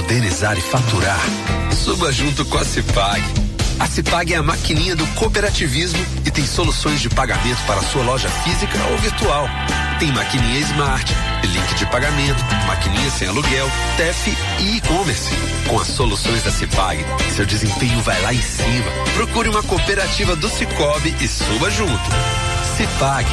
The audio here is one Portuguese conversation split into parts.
modernizar e faturar, suba junto com a Cipag. A Cipag é a maquininha do cooperativismo e tem soluções de pagamento para a sua loja física ou virtual. Tem maquininha Smart, link de pagamento, maquininha sem aluguel, TEF e e-commerce. Com as soluções da Cipag, seu desempenho vai lá em cima. Procure uma cooperativa do Cicobi e suba junto. Cipag.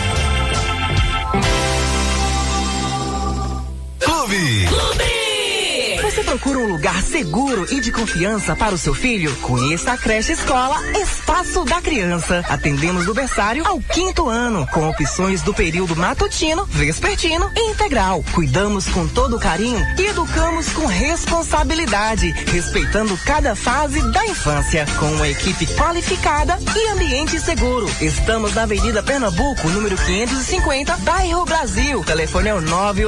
Clube. Você procura um lugar seguro e de confiança para o seu filho? Conheça a creche escola Espaço da Criança. Atendemos do berçário ao 5º ano, com opções do período matutino, vespertino e integral. Cuidamos com todo carinho e educamos com responsabilidade, respeitando cada fase da infância, com uma equipe qualificada e ambiente seguro. Estamos na Avenida Pernambuco, número 550, bairro Brasil. Telefone é o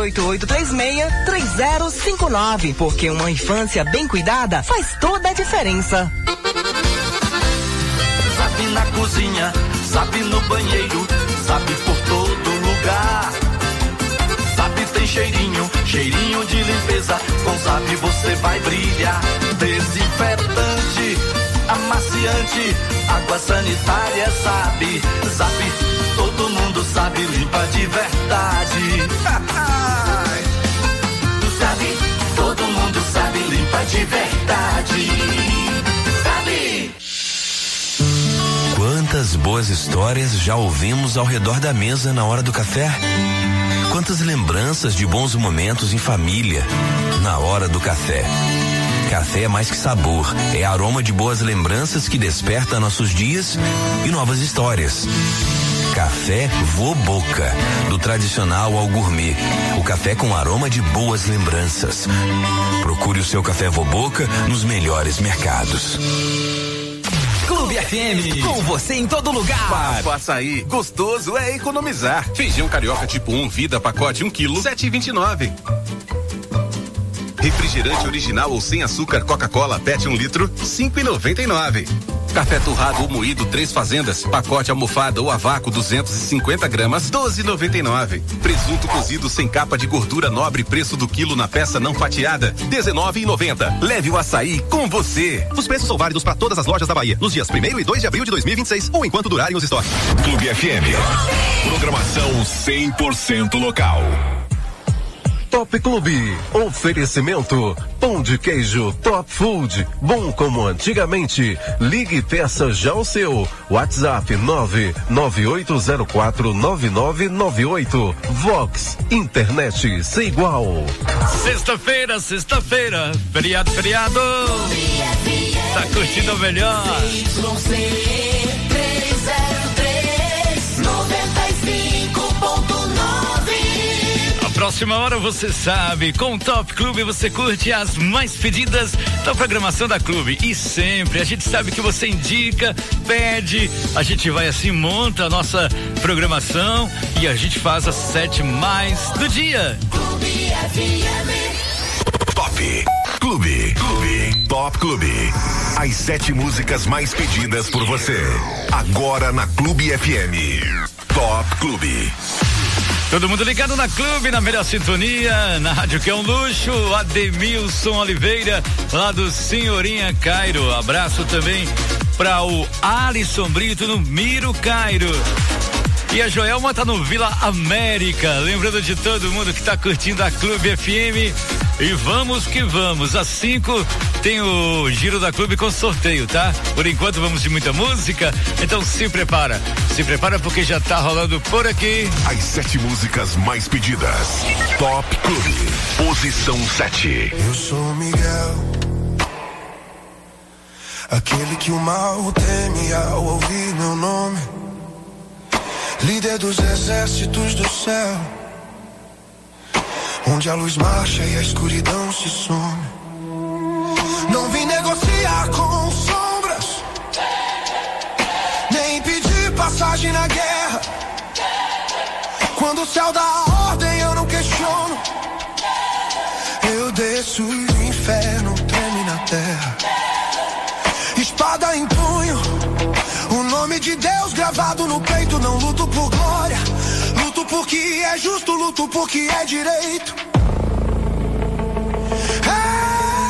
98836-3059. Porque uma infância bem cuidada faz toda a diferença. Sabe na cozinha, sabe no banheiro, sabe por todo lugar. Sabe tem cheirinho, cheirinho de limpeza. Com Sabe você vai brilhar. Desinfetante, amaciante, água sanitária, Sabe. Sabe, todo mundo sabe, limpa de verdade. Sabe, todo mundo sabe, limpa de verdade. Sabe. Quantas boas histórias já ouvimos ao redor da mesa na hora do café? Quantas lembranças de bons momentos em família na hora do café? Café é mais que sabor, é aroma de boas lembranças que desperta nossos dias e novas histórias. Café Voboca, do tradicional ao gourmet. O café com aroma de boas lembranças. Procure o seu Café Voboca nos melhores mercados. Clube FM, com você em todo lugar. Para o açaí, gostoso é economizar. Feijão carioca tipo 1, vida, pacote 1 kg, 7,29. Refrigerante original ou sem açúcar Coca-Cola PET 1 litro, 5,99. Café torrado ou moído 3 fazendas, pacote almofada ou a vácuo 250 gramas, 12,99. Presunto cozido sem capa de gordura nobre, preço do quilo na peça não fatiada, 19,90. Leve o açaí com você. Os preços são válidos para todas as lojas da Bahia, nos dias 1º e 2 de abril de 2026 ou enquanto durarem os estoques. Clube FM, programação 100% local. Top Clube, oferecimento, pão de queijo Top Food, bom como antigamente. Ligue e peça já o seu. WhatsApp 998049998. Vox, internet sem igual. Sexta-feira, feriado. Tá curtindo o melhor. Próxima hora você sabe, com o Top Clube você curte as mais pedidas da programação da Clube. E sempre, a gente sabe que você indica, pede, a gente vai assim, monta a nossa programação e a gente faz as 7 mais do dia. Clube FM. Top Clube. Top Clube. As 7 músicas mais pedidas por você. Agora na Clube FM. Top Clube. Todo mundo ligado na Clube, na melhor sintonia, na rádio que é um luxo, Ademilson Oliveira, lá do Senhorinha Cairo. Abraço também para o Alisson Brito no Miro Cairo. E a Joelma tá no Vila América, lembrando de todo mundo que tá curtindo a Clube FM. E vamos que vamos, às 5 tem o Giro da Clube com sorteio, tá? Por enquanto vamos de muita música, então se prepara porque já tá rolando por aqui. As 7 músicas mais pedidas. Top Clube, posição 7. Eu sou Miguel, aquele que o mal teme ao ouvir meu nome, líder dos exércitos do céu, onde a luz marcha e a escuridão se some. Não vim negociar com sombras, nem pedir passagem na guerra. Quando o céu dá a ordem eu não questiono. Eu desço e o inferno treme na terra. Espada em punho, o nome de Deus gravado no peito. Não luto por glória, luto porque é justo, luto porque é direito.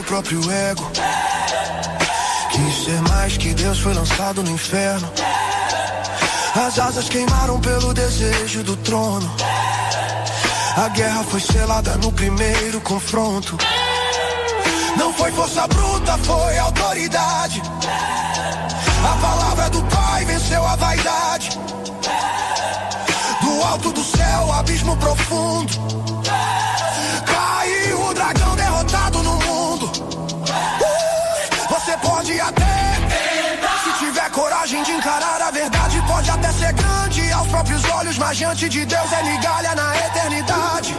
próprio ego. Quis ser mais que Deus, foi lançado no inferno. As asas queimaram pelo desejo do trono. A guerra foi selada no primeiro confronto. Não foi força bruta, foi autoridade. A palavra do Pai venceu a vaidade. Do alto do céu, abismo profundo. Caiu o dragão derrotado no mundo. Você pode até, se tiver coragem de encarar a verdade, pode até ser grande aos próprios olhos, mas diante de Deus é migalha na eternidade.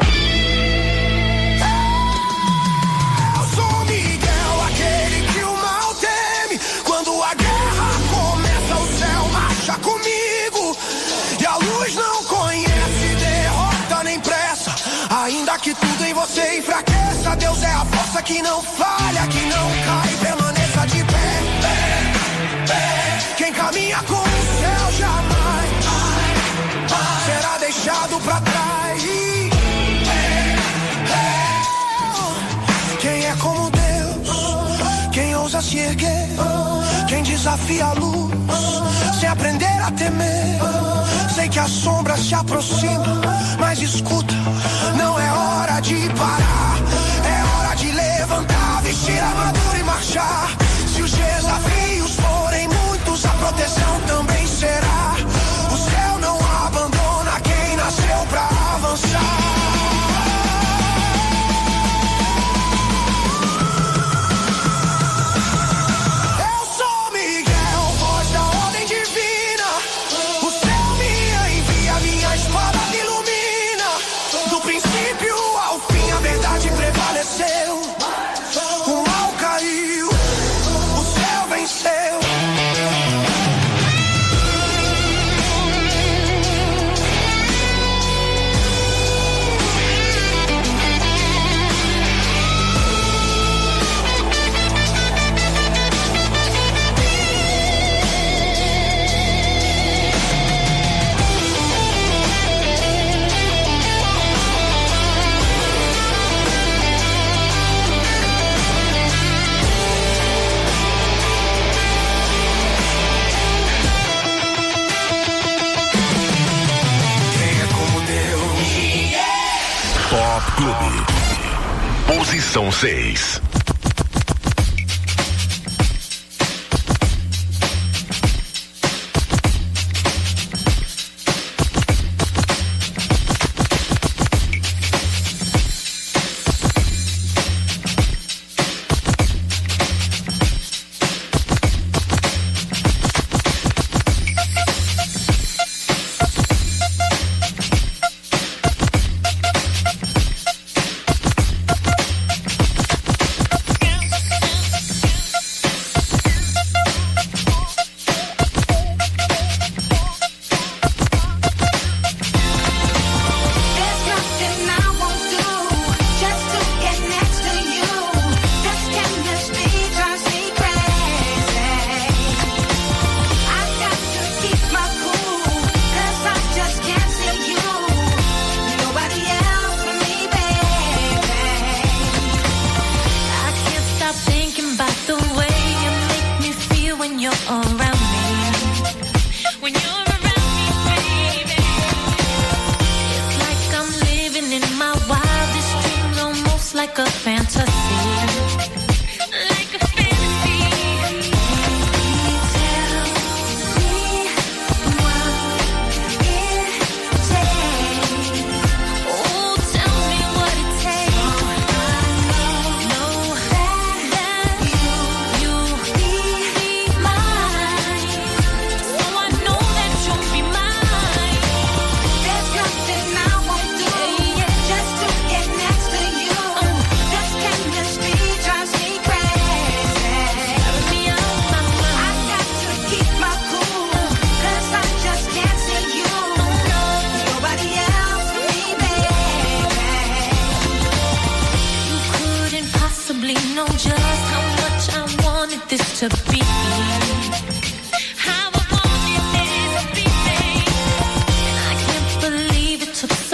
Eu sou Miguel, aquele que o mal teme. Quando a guerra começa, o céu marcha comigo. E a luz não conhece derrota nem pressa. Ainda que tudo em você enfraqueça, Deus é a força que não falha, que não cai, permaneça de pé. Quem caminha com o céu jamais será deixado pra trás. Quem é como Deus, quem ousa se erguer, quem desafia a luz, sem aprender a temer. Sei que a sombra se aproxima, mas escuta, não é hora de parar. É hora de levantar, vestir a armadura e marchar. Se os desafios forem muitos, a proteção também será. O céu não abandona quem nasceu pra avançar. O mal caiu, o céu venceu. Top Clube. Posição 6.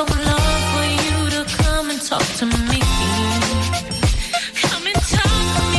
Talk to me. Come and talk to me.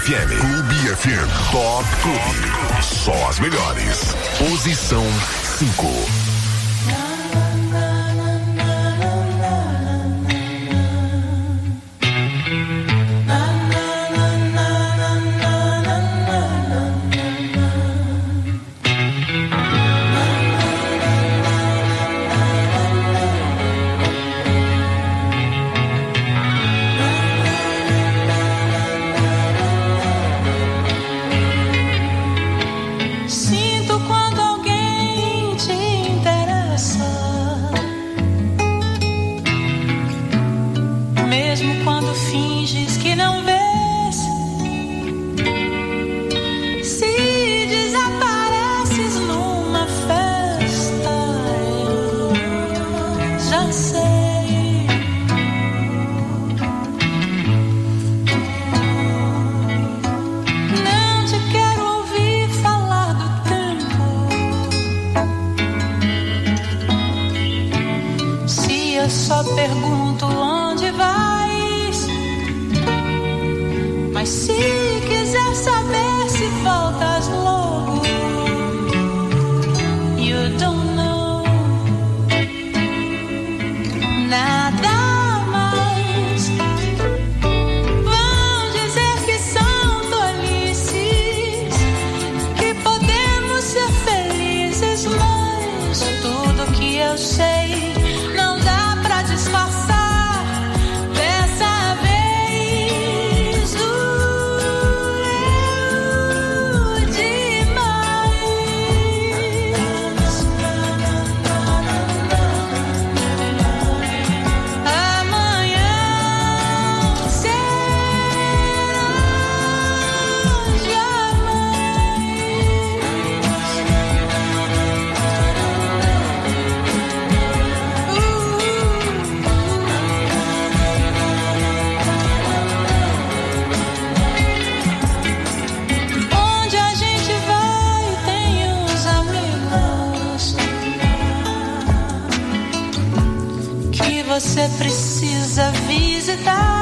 FM. Clube FM. Top Clube. Só as melhores. Posição 5. Sinto quando alguém te interessa, mesmo quando finges que não vês. Se desapareces numa festa, eu já sei. Não te quero ouvir falar do tempo. Se eu só pergunto onde vais, mas se quiser saber se voltas logo, you don't know nada mais. Vão dizer que são tolices, que podemos ser felizes, mas tudo que eu sei não dá pra disfarçar. Dessa vez doeu demais. Amanhã será onde a gente vai tem uns amigos que você precisa visitar.